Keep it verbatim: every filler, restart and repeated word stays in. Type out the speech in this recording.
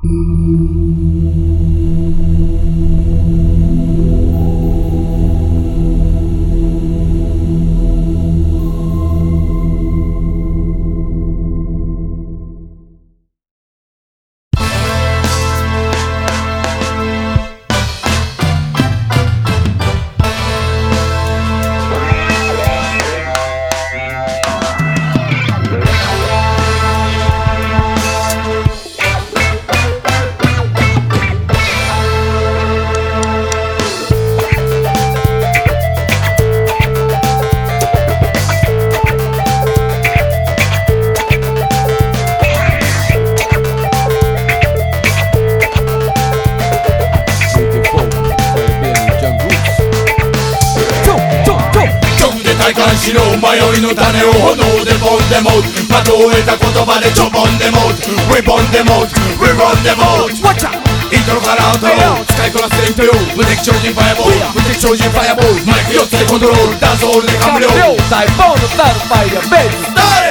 体感しろ迷いの種を炎でボンでもまとえた言葉でちょぼんでもウィボンでもウィボンでもイントロからアウトロー使いこなすイントよ無敵超人ファイアボール無敵超人ファイアボールマイクよっつでコントロールダンスホールで完了大ボールダルファイアベイビー